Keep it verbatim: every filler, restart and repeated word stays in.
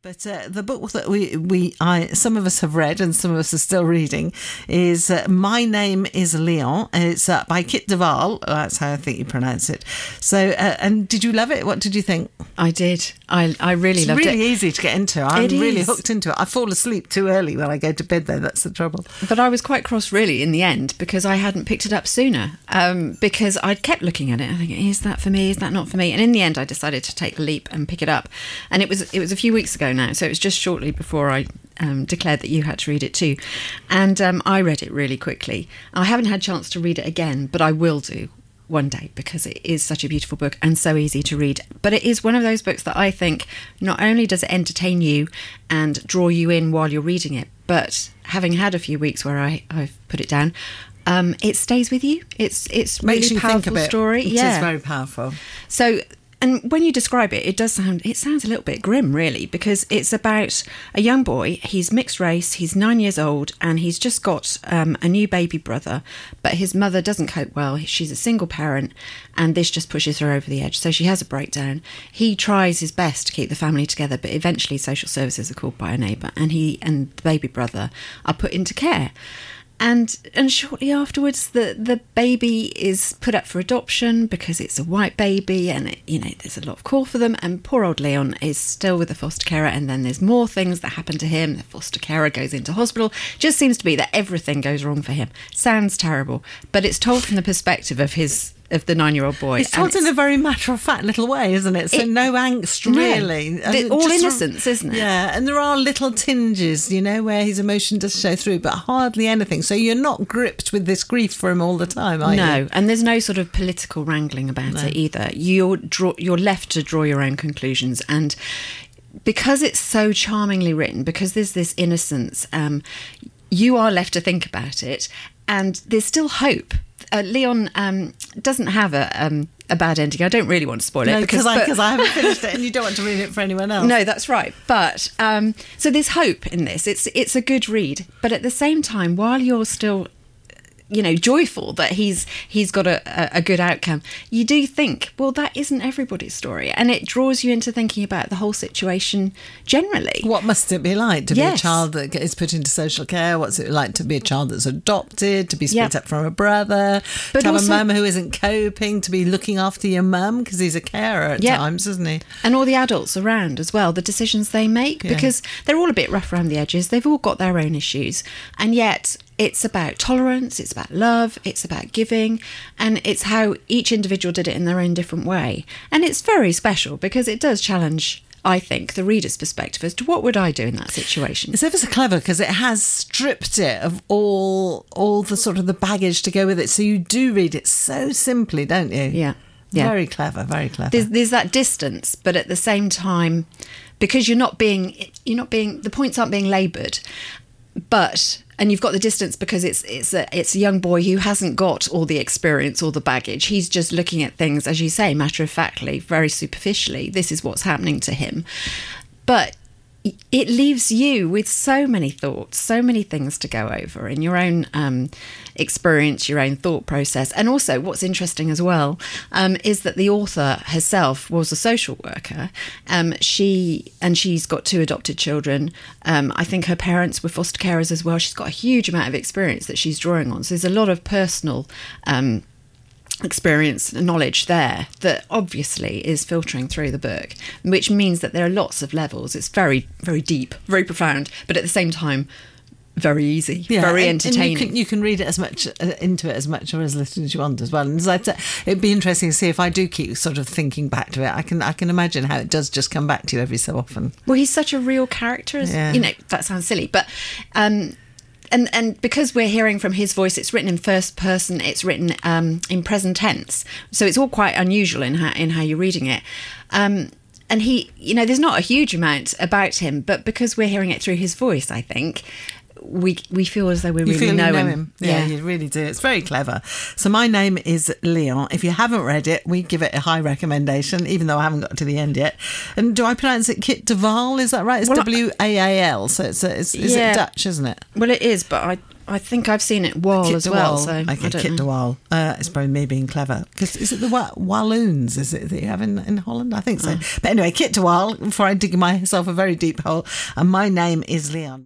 But uh, the book that we, we I some of us have read and some of us are still reading is uh, My Name is Leon. It's uh, by Kit Duvall. That's how I think you pronounce it. So, uh, and did you love it? What did you think? I did. I I really it's loved really it. It's really easy to get into. I'm it really is. hooked into it. I fall asleep too early when I go to bed, though. That's the trouble. But I was quite cross, really, in the end, because I hadn't picked it up sooner. Um, because I'd kept looking at it and thinking, is that for me? Is that not for me? And in the end, I decided to take the leap and pick it up. And it was it was a few weeks ago now, so it was just shortly before I um, declared that you had to read it too. And um, I read it really quickly. I haven't had a chance to read it again, but I will do one day because it is such a beautiful book and so easy to read. But it is one of those books that I think not only does it entertain you and draw you in while you're reading it, but having had a few weeks where I, I've put it down, um, it stays with you. It's it's Makes really you powerful think a bit. story. It yeah. is very powerful. So, and when you describe it, it does sound, it sounds a little bit grim, really, because it's about a young boy. He's mixed race, he's nine years old, and he's just got um, a new baby brother, but his mother doesn't cope well. She's a single parent, and this just pushes her over the edge. So she has a breakdown. He tries his best to keep the family together, but eventually social services are called by a neighbour, and he and the baby brother are put into care. And and shortly afterwards, the, the baby is put up for adoption because it's a white baby and, it, you know, there's a lot of call for them. And poor old Leon is still with the foster carer. And then there's more things that happen to him. The foster carer goes into hospital. Just seems to be that everything goes wrong for him. Sounds terrible. But it's told from the perspective of his... of the nine-year-old boy. It's told in a very matter-of-fact little way, isn't it? So it, no angst, really. No, the, all Just innocence, isn't it? Yeah, and there are little tinges, you know, where his emotion does show through, but hardly anything. So you're not gripped with this grief for him all the time, are no, you? No, and there's no sort of political wrangling about no. it either. You're, draw, you're left to draw your own conclusions, and because it's so charmingly written, because there's this innocence, um, you are left to think about it, and there's still hope. Uh, Leon um, doesn't have a um, a bad ending. I don't really want to spoil it no, because I, but, I haven't finished it, and you don't want to read it for anyone else. No, that's right. But um, so there's hope in this. It's it's a good read, but at the same time, while you're still, you know, joyful that he's he's got a, a good outcome, you do think, well, that isn't everybody's story, and it draws you into thinking about the whole situation generally. What must it be like to yes. be a child that is put into social care? What's it like to be a child that's adopted, to be split yep. up from a brother, but to have also, a mum who isn't coping, to be looking after your mum because he's a carer at yep. times, isn't he? And all the adults around as well, the decisions they make, yeah. because they're all a bit rough around the edges. They've all got their own issues, and yet it's about tolerance, it's about love, it's about giving, and it's how each individual did it in their own different way. And it's very special because it does challenge, I think, the reader's perspective as to what would I do in that situation. It's ever so clever because it has stripped it of all all the sort of the baggage to go with it. So you do read it so simply, don't you? Yeah. Yeah. Very clever, very clever. There's, there's that distance, but at the same time, because you're not being, you're not being, the points aren't being laboured, but... And you've got the distance because it's it's a it's a young boy who hasn't got all the experience or the baggage. He's just looking at things, as you say, matter-of-factly, very superficially. This is what's happening to him. But it leaves you with so many thoughts, so many things to go over in your own um, experience, your own thought process. And also what's interesting as well um, is that the author herself was a social worker. Um, she and she's got two adopted children. Um, I think her parents were foster carers as well. She's got a huge amount of experience that she's drawing on. So there's a lot of personal um experience and knowledge there that obviously is filtering through the book, which means that there are lots of levels. It's very, very deep, very profound, but at the same time, very easy, yeah, very and, entertaining. And you, can, you can read it as much uh, into it as much or as little as you want as well. And as I said, it'd be interesting to see if I do keep sort of thinking back to it. I can I can imagine how it does just come back to you every so often. Well, he's such a real character, as, yeah. you know, that sounds silly, but um, And and because we're hearing from his voice, it's written in first person, it's written um, in present tense. So it's all quite unusual in how, in how you're reading it. Um, and he, you know, there's not a huge amount about him, but because we're hearing it through his voice, I think, we we feel as though we you really feel know, you know him. him. Yeah, yeah, you really do. It's very clever. So My Name is Leon. If you haven't read it, we give it a high recommendation, even though I haven't got to the end yet. And do I pronounce it Kit Duvall? Is that right? It's well, W A A L. So it's, it's is yeah. it Dutch, isn't it? Well, it is, but I I think I've seen it Wall Kit as de well. Wall. So okay, I don't Kit know. de Wall. Uh, it's probably me being clever. Because is it the Wa- Walloons? Is it that you have in, in Holland? I think so. Oh. But anyway, Kit de Wall. Before I dig myself a very deep hole, and my name is Leon.